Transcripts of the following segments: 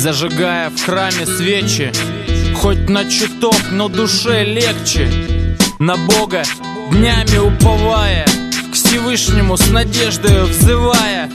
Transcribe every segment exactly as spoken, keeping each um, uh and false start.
зажигая в храме свечи. Хоть на чуток, но душе легче. На Бога днями уповая, к Всевышнему с надеждою взывая.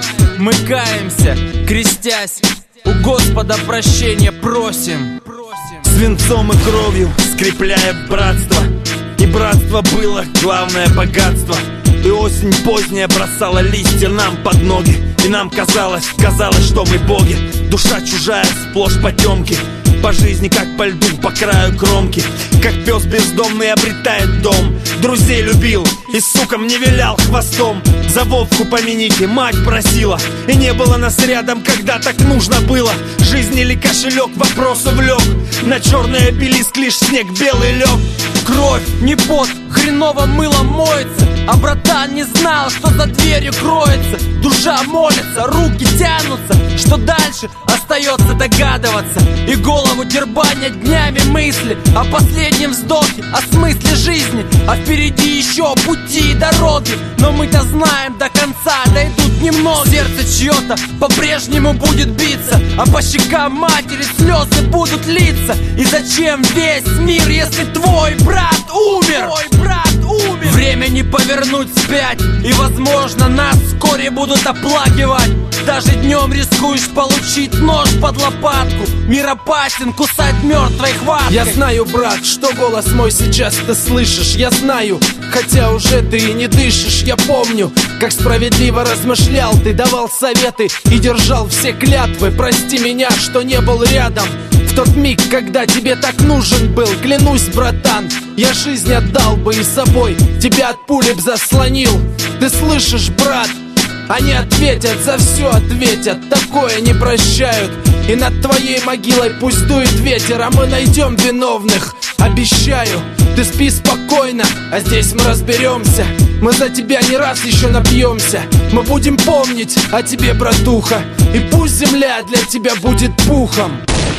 Мы каемся, крестясь, у Господа прощения просим. Свинцом и кровью скрепляя братство, и братство было главное богатство. И осень поздняя бросала листья нам под ноги, и нам казалось, казалось, что мы боги. Душа чужая, сплошь потемки, по жизни как по льду, по краю кромки. Как пес бездомный обретает дом. Друзей любил и, сука, мне вилял хвостом. За Вовку помяните, мать просила, и не было нас рядом, когда так нужно было. Жизнь или кошелек, вопрос увлек. На черный обелиск лишь снег белый лег. Кровь, не пот, хреново мыло моется, а братан не знал, что за дверью кроется. Душа молится, руки тянутся, что дальше остается догадываться. И голову дербанят днями мысли о последнем вздохе, о смысле жизни. А впереди еще пути и дороги, но мы-то знаем, до конца дойдут немного. Сердце чье-то по-прежнему будет биться, а по щекам матери слезы будут литься. И зачем весь мир, если твой брат умер? Твой брат умер. Время не повернуть вспять, и, возможно, нас вскоре будут оплакивать. Даже днем рискуешь получить нож под лопатку. Мир опасен, кусать мертвой хваткой. Я знаю, брат, что голос мой сейчас ты слышишь. Я знаю, хотя уже ты и не дышишь. Я помню, как справедливо размышлял ты, давал советы и держал все клятвы. Прости меня, что не был рядом в тот миг, когда тебе так нужен был. Клянусь, братан, я жизнь отдал бы и собой тебя от пули б заслонил. Ты слышишь, брат? Они ответят, за все ответят, такое не прощают. И над твоей могилой пусть дует ветер, а мы найдем виновных, обещаю. Ты спи спокойно, а здесь мы разберемся. Мы за тебя не раз еще напьемся. Мы будем помнить о тебе, братуха, и пусть земля для тебя будет пухом.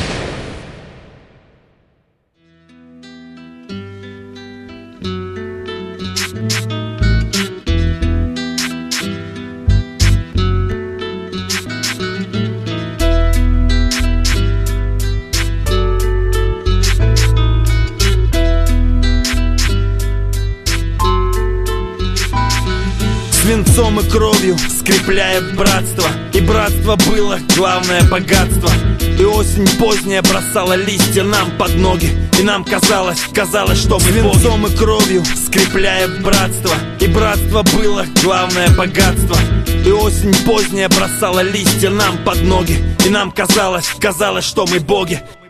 Свинцом и кровью скрепляя братство, и братство было главное богатство. И осень поздняя бросала листья нам под ноги, и нам казалось, казалось, что мы боги. Свинцом и кровью скрепляя братство, и братство было главное богатство. И осень поздняя бросала листья нам под ноги, и нам казалось, казалось, что мы боги.